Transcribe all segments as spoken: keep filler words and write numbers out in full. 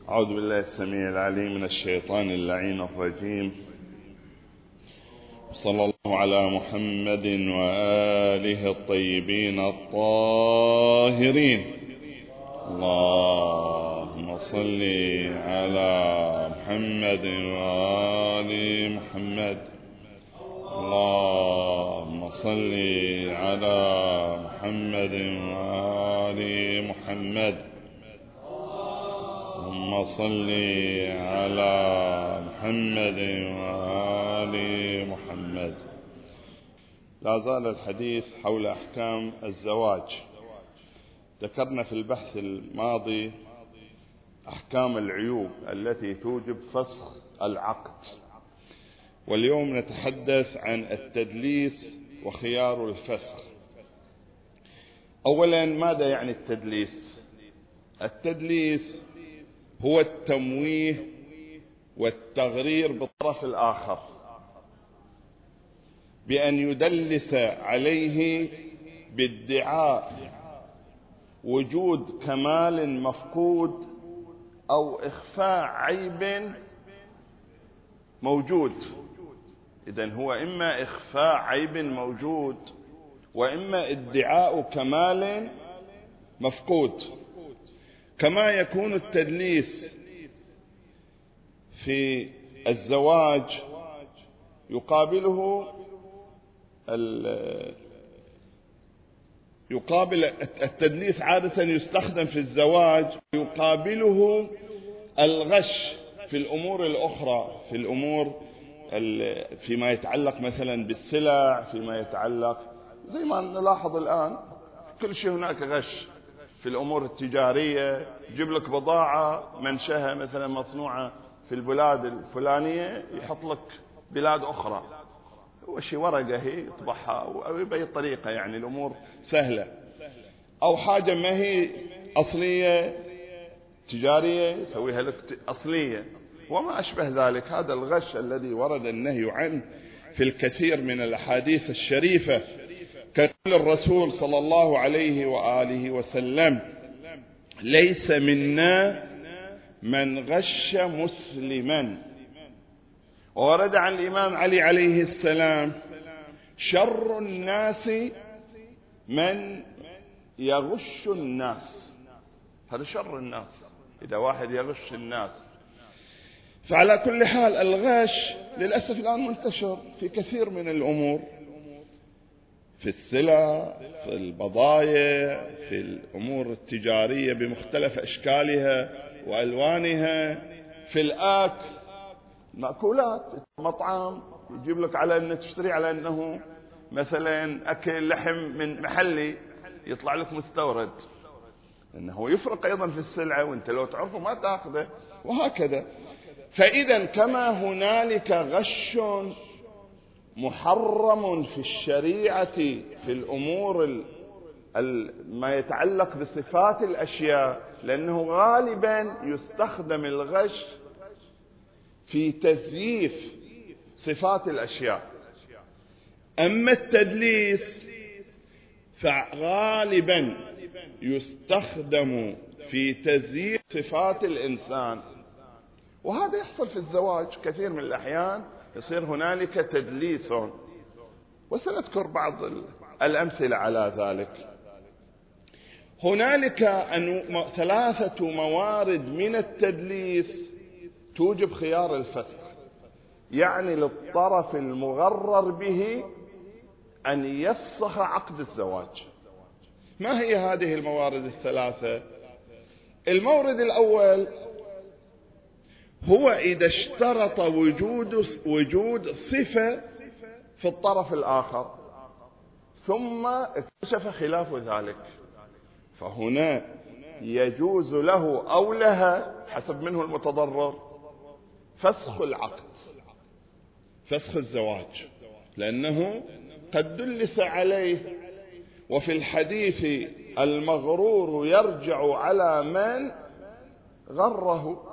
أعوذ بالله السميع العليم من الشيطان اللعين الرجيم. صلى الله على محمد وآله الطيبين الطاهرين. اللهم صل على محمد وآل محمد. اللهم صل على محمد وآل محمد. اللهم صل على محمد وآل محمد. لا زال الحديث حول أحكام الزواج. ذكرنا في البحث الماضي أحكام العيوب التي توجب فسخ العقد، واليوم نتحدث عن التدليس وخيار الفسخ. أولا، ماذا يعني التدليس؟ التدليس هو التمويه والتغرير بالطرف الآخر بأن يدلس عليه بادعاء وجود كمال مفقود أو إخفاء عيب موجود. إذن هو إما إخفاء عيب موجود وإما ادعاء كمال مفقود. كما يكون التدليس في الزواج يقابله يقابل التدليس عادة يستخدم في الزواج، يقابله الغش في الأمور الأخرى، في الأمور فيما يتعلق مثلا بالسلع، فيما يتعلق زي ما نلاحظ الآن كل شيء هناك غش في الأمور التجارية. يجيب لك بضاعة منشأها مثلا مصنوعة في البلاد الفلانية، يحط لك بلاد أخرى، هو شيء ورقة هي يطبعها أو بأي طريقة، يعني الأمور سهلة. أو حاجة ما هي أصلية تجارية يسويها لك أصلية وما أشبه ذلك. هذا الغش الذي ورد النهي عنه في الكثير من الأحاديث الشريفة، كقول الرسول صلى الله عليه وآله وسلم: ليس منا من غش مسلما. وورد عن الإمام علي عليه السلام: شر الناس من يغش الناس. هذا شر الناس إذا واحد يغش الناس. فعلى كل حال الغش للأسف الآن منتشر في كثير من الأمور، في السلع، في البضائع، في الأمور التجارية بمختلف أشكالها وألوانها، في الأكل، مأكولات، مطعم يجيب لك على أنه تشتري على أنه مثلا أكل لحم من محلي، يطلع لك مستورد، أنه يفرق أيضا في السلعة، وأنت لو تعرفه ما تأخذه، وهكذا. فإذا كما هنالك غش محرم في الشريعة في الأمور ما يتعلق بصفات الأشياء، لأنه غالبا يستخدم الغش في تزييف صفات الأشياء. أما التدليس فغالبا يستخدم في تزييف صفات الإنسان، وهذا يحصل في الزواج كثير من الأحيان، يصير هنالك تدليس، وسنذكر بعض الأمثلة على ذلك. هنالك ثلاثة موارد من التدليس توجب خيار الفسخ، يعني للطرف المغرر به أن يفسخ عقد الزواج. ما هي هذه الموارد الثلاثة؟ المورد الأول هو إذا اشترط وجود وجود صفة في الطرف الآخر ثم اكتشف خلاف ذلك، فهنا يجوز له أو لها حسب منه المتضرر فسخ العقد، فسخ الزواج، لأنه قد دلس عليه. وفي الحديث: المغرور يرجع على من غره.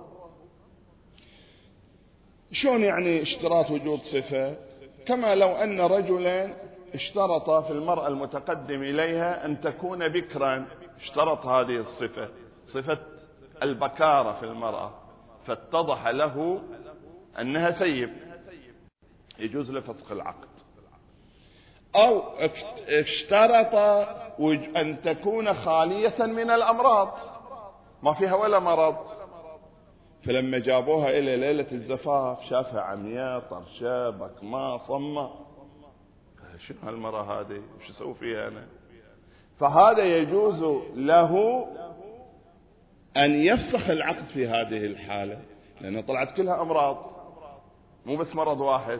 شلون يعني اشتراط وجود صفة؟ كما لو أن رجلا اشترط في المرأة المتقدم إليها أن تكون بكرا، اشترط هذه الصفة، صفة البكارة في المرأة فاتضح له أنها سيب، يجوز له فسخ العقد. أو اشترط أن تكون خالية من الأمراض، ما فيها ولا مرض، فلما جابوها إلى ليلة الزفاف شافها عمياء طرشة بكماء صمة، شنو هالمرة هذه وش اسوي فيها أنا؟ فهذا يجوز له أن يفسخ العقد في هذه الحالة، لأنه طلعت كلها أمراض مو بس مرض واحد.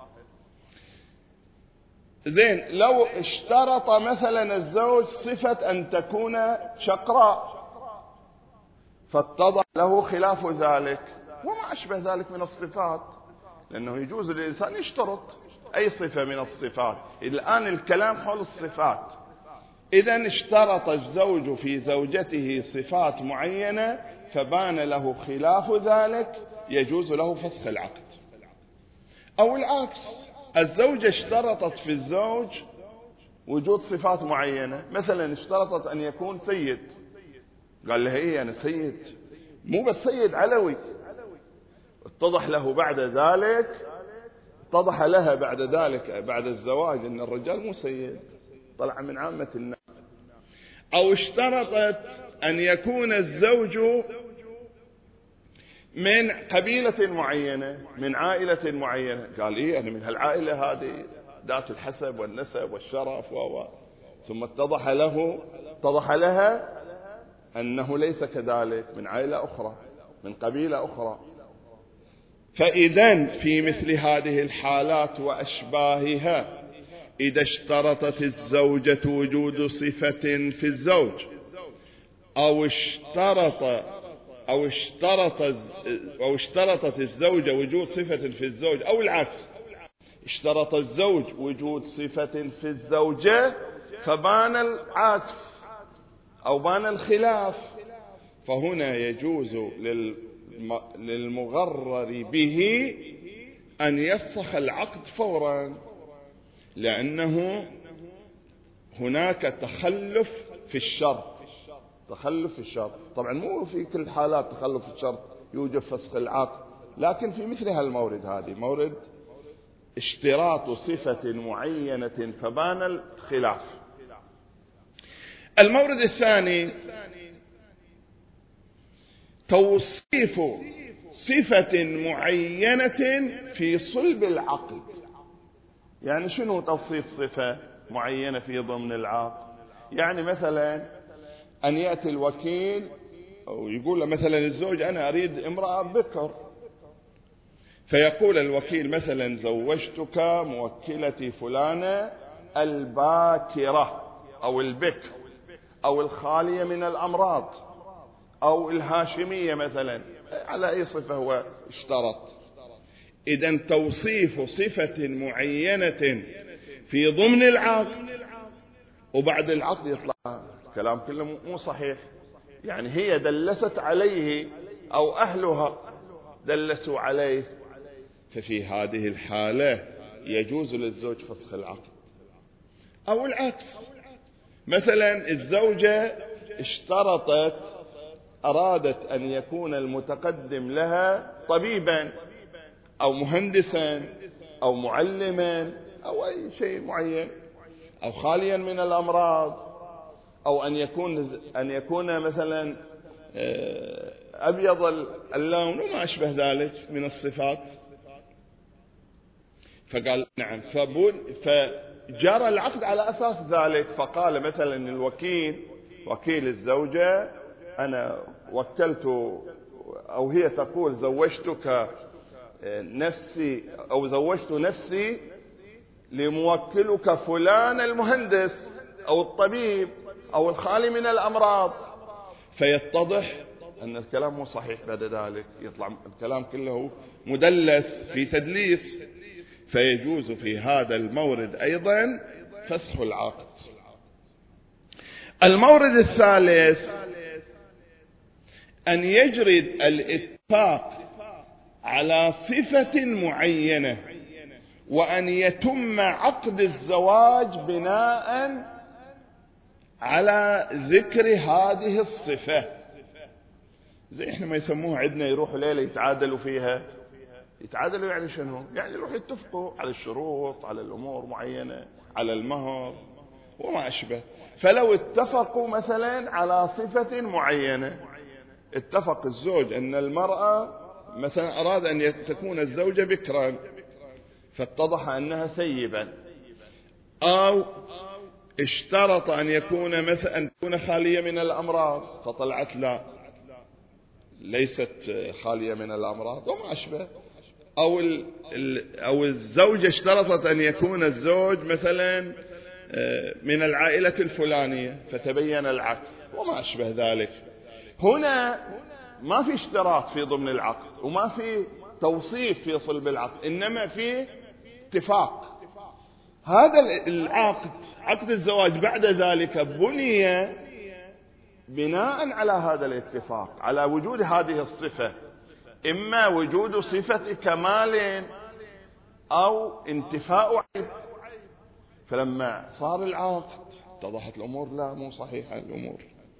زين، لو اشترط مثلا الزوج صفة أن تكون شقراء فاتضح له خلاف ذلك وما أشبه ذلك من الصفات، لأنه يجوز للإنسان يشترط أي صفة من الصفات. الآن الكلام حول الصفات. إذا اشترط الزوج في زوجته صفات معينة فبان له خلاف ذلك، يجوز له فسخ العقد. أو العكس، الزوجة اشترطت في الزوج وجود صفات معينة، مثلا اشترطت أن يكون سيد، قال لها إيه أنا سيد، مو بس سيد علوي. اتضح له بعد ذلك اتضح لها بعد ذلك بعد الزواج أن الرجال مو سيد، طلع من عامة الناس. أو اشترطت أن يكون الزوج من قبيلة معينة، من عائلة معينة، قال إيه أنا من هالعائلة هذه ذات الحسب والنسب والشرف و ثم اتضح له اتضح لها أنه ليس كذلك، من عائلة أخرى من قبيلة أخرى. فإذا في مثل هذه الحالات وأشباهها إذا اشترطت الزوجة وجود صفة في الزوج أو اشترط أو اشترط أو اشترطت الزوجة وجود صفة في الزوج، أو العكس اشترط الزوج وجود صفة في الزوجة فبان العكس أو بان الخلاف، فهنا يجوز للمغرر به أن يفسخ العقد فورا، لأنه هناك تخلف في الشرط. تخلف في الشرط طبعا مو في كل حالات تخلف الشرط يوجب فسخ العقد، لكن في مثل هالمورد هذه مورد اشتراط صفة معينة فبان الخلاف. المورد الثاني توصيف صفة معينة في صلب العقد. يعني شنو توصيف صفة معينة في ضمن العقد؟ يعني مثلا أن يأتي الوكيل أو يقول مثلا الزوج أنا أريد امرأة بكر، فيقول الوكيل مثلا زوجتك موكلتي فلانة الباكرة أو البكر أو الخالية من الأمراض أو الهاشمية مثلا، على أي صفة هو اشترط. إذن توصيف صفة معينة في ضمن العقد وبعد العقد يطلع كلام كله مو صحيح، يعني هي دلست عليه أو أهلها دلسوا عليه، ففي هذه الحالة يجوز للزوج فسخ العقد. أو العكس، مثلا الزوجة اشترطت أرادت أن يكون المتقدم لها طبيبا أو مهندسا أو معلما أو أي شيء معين أو خاليا من الأمراض، أو أن يكون أن يكون مثلا أبيض اللون وما أشبه ذلك من الصفات. فقال نعم، فجرى العقد على أساس ذلك. فقال مثلا الوكيل وكيل الزوجة أنا وكلت، أو هي تقول زوجتك نفسي أو زوجت نفسي لموكلك فلان المهندس أو الطبيب أو الخالي من الأمراض، فيتضح أن الكلام مو صحيح. بعد ذلك يطلع الكلام كله مدلس في تدليس، فيجوز في هذا المورد أيضا فسخ العقد. المورد الثالث أن يجرد الاتفاق على صفة معينة وأن يتم عقد الزواج بناء على ذكر هذه الصفة. زي احنا ما يسموها عندنا، يروحوا ليلة يتعادلوا فيها. يتعادلوا يعني شنو؟ يعني يروحوا يتفقوا على الشروط، على الأمور معينة، على المهر وما أشبه. فلو اتفقوا مثلا على صفة معينة، اتفق الزوج أن المرأة مثلا أراد أن تكون الزوجة بكرا فاتضح أنها سيبا، أو اشترط أن يكون مثلا أن تكون خالية من الأمراض فطلعت لا ليست خالية من الأمراض وما أشبه، أو أو الزوجة اشترطت أن يكون الزوج مثلا من العائلة الفلانية فتبين العكس وما أشبه ذلك. هنا ما في اشتراط في ضمن العقد وما في توصيف في صلب العقد، إنما في اتفاق. هذا العقد، عقد الزواج، بعد ذلك بني بناء على هذا الاتفاق، على وجود هذه الصفة، إما وجود صفة كمال أو انتفاء عيب. فلما صار العقد اتضحت الأمور لا مو صحيحة الأمور.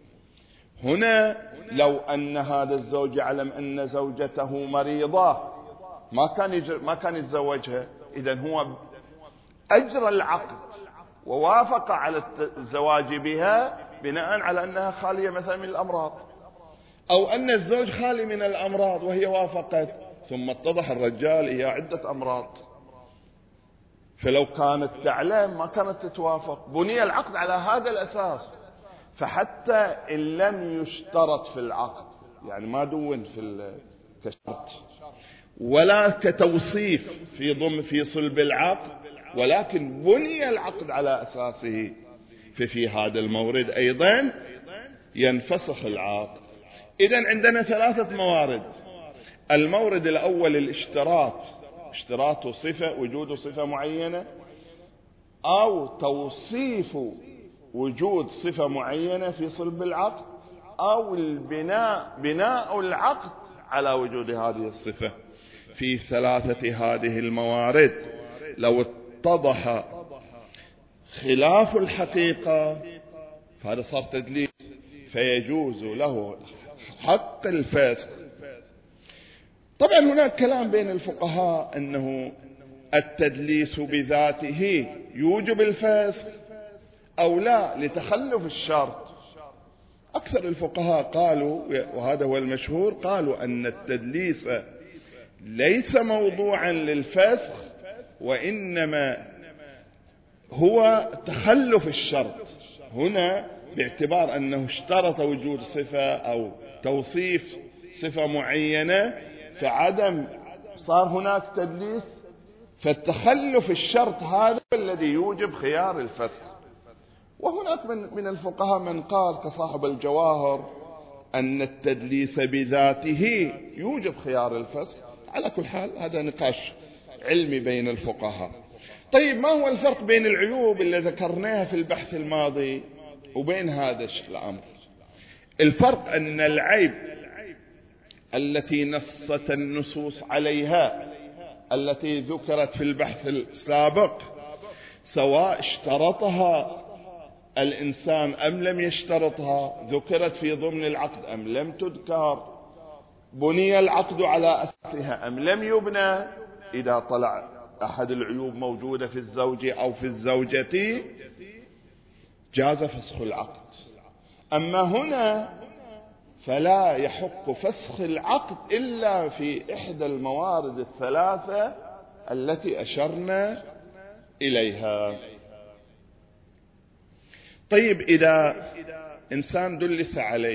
هنا لو أن هذا الزوج يعلم أن زوجته مريضة ما كان ما كان يتزوجها، إذن هو أجرى العقد ووافق على الزواج بها بناء على أنها خالية مثلا من الأمراض، أو أن الزوج خالي من الأمراض وهي وافقت، ثم اتضح الرجال هي عدة أمراض، فلو كانت تعلم ما كانت تتوافق. بني العقد على هذا الأساس. فحتى إن لم يشترط في العقد، يعني ما دون في كشرط ولا كتوصيف في ضمن في صلب العقد، ولكن بني العقد على أساسه، ففي هذا المورد أيضا ينفسخ العقد. إذن عندنا ثلاثة موارد. المورد الأول الاشتراط، اشتراط صفة، وجود صفة معينة، أو توصيف وجود صفة معينة في صلب العقد، أو البناء بناء العقد على وجود هذه الصفة. في ثلاثة هذه الموارد لو اتضح خلاف الحقيقة فهذا صار تدليس، فيجوز له حق الفسخ. طبعا هناك كلام بين الفقهاء أنه التدليس بذاته يوجب الفسخ أو لا لتخلف الشرط. أكثر الفقهاء قالوا، وهذا هو المشهور، قالوا أن التدليس ليس موضوعا للفسخ، وإنما هو تخلف الشرط هنا، باعتبار أنه اشترط وجود صفة أو توصيف صفة معينة فعدم صار هناك تدليس، فالتخلف الشرط هذا الذي يوجب خيار الفسخ. وهناك من, من الفقهاء من قال كصاحب الجواهر أن التدليس بذاته يوجب خيار الفسخ. على كل حال هذا نقاش علمي بين الفقهاء. طيب ما هو الفرق بين العيوب اللي ذكرناها في البحث الماضي وبين هذا الأمر؟ الفرق أن العيب التي نصت النصوص عليها التي ذكرت في البحث السابق، سواء اشترطها الإنسان أم لم يشترطها، ذكرت في ضمن العقد أم لم تذكر، بني العقد على أساسها أم لم يبنى، إذا طلع أحد العيوب موجودة في الزوج أو في الزوجة جاز فسخ العقد. أما هنا فلا يحق فسخ العقد إلا في إحدى الموارد الثلاثة التي أشرنا إليها. طيب إذا إنسان دلس عليه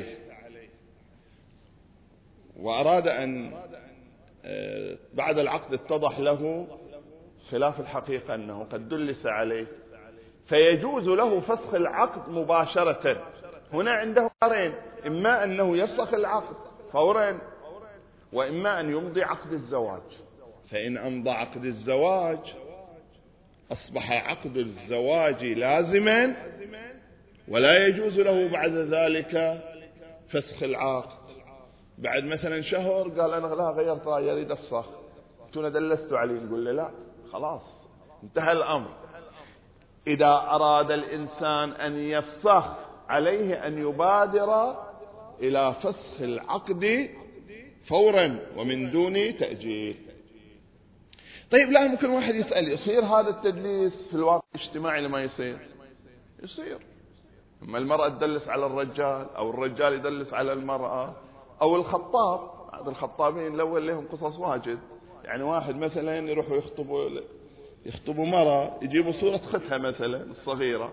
وأراد أن بعد العقد اتضح له خلاف الحقيقة أنه قد دلس عليه، فيجوز له فسخ العقد مباشرة. هنا عنده قرين، إما أنه يفسخ العقد فورا، وإما أن يمضي عقد الزواج. فإن أمضى عقد الزواج أصبح عقد الزواج لازما، ولا يجوز له بعد ذلك فسخ العقد. بعد مثلا شهر قال أنا لا غيرت رأيي أريد أفسخ، أنتم دلستوا علي، نقول له لا خلاص انتهى الأمر. إذا أراد الإنسان أن يفسخ عليه أن يبادر إلى فسخ العقد فورا ومن دون تأجيل. طيب لا، ممكن واحد يسأل يصير هذا التدليس في الواقع الاجتماعي لما يصير؟ يصير. اما المرأة تدلس على الرجال أو الرجال يدلس على المرأة أو الخطاب، هذا الخطابين الأول لهم قصص واجد. يعني واحد مثلا يروحوا يخطبوا يخطبوا مرأة، يجيبوا صورة ختها مثلا الصغيرة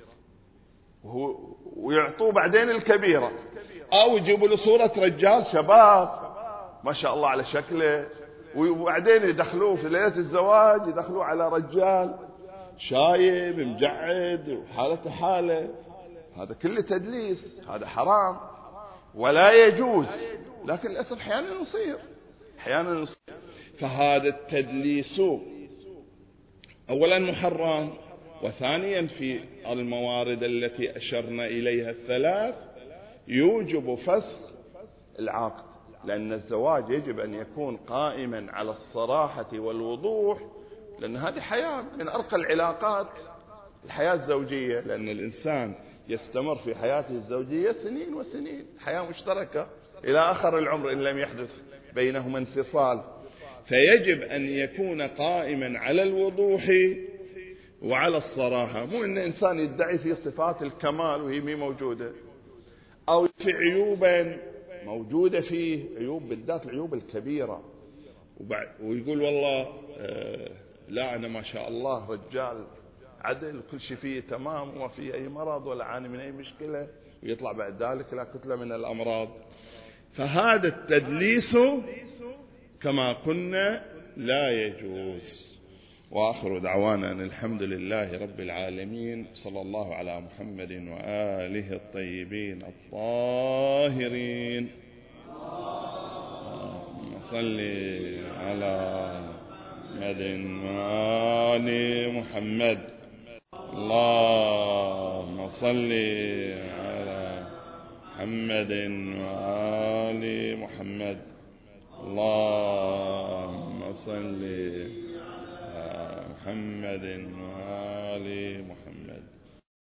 وهو ويعطوه بعدين الكبيرة، أو يجيبوا له صورة رجال شباب ما شاء الله على شكله، وبعدين يدخلوه في ليلة الزواج يدخلوه على رجال شايب مجعد وحالته حالة. هذا كله تدليس، هذا حرام ولا يجوز، لكن للأسف أحيانا يصير أحيانا يصير. فهذا التدليس أولا محرم، وثانيا في الموارد التي أشرنا إليها الثلاث يوجب فسخ العقد، لأن الزواج يجب أن يكون قائما على الصراحة والوضوح، لأن هذه حياة من أرقى العلاقات الحياة الزوجية، لأن الإنسان يستمر في حياته الزوجية سنين وسنين، حياة مشتركة إلى آخر العمر إن لم يحدث بينهما انفصال. فيجب أن يكون قائما على الوضوح وعلى الصراحة، مو أن إنسان يدعي في صفات الكمال وهي مي موجودة، أو في عيوبا موجودة فيه، عيوب بالذات العيوب الكبيرة، ويقول والله آه لا أنا ما شاء الله رجال عدل كل شيء فيه تمام وما فيه أي مرض ولا عاني من أي مشكلة، ويطلع بعد ذلك لا كتلة من الأمراض. فهذا التدليس كما قلنا لا يجوز. وآخر دعوانا أن الحمد لله رب العالمين، صلى الله على محمد وآله الطيبين الطاهرين. اللهم صل على محمد وآل محمد. اللهم صل على محمد وآل محمد. اللهم صل على محمد وآل محمد.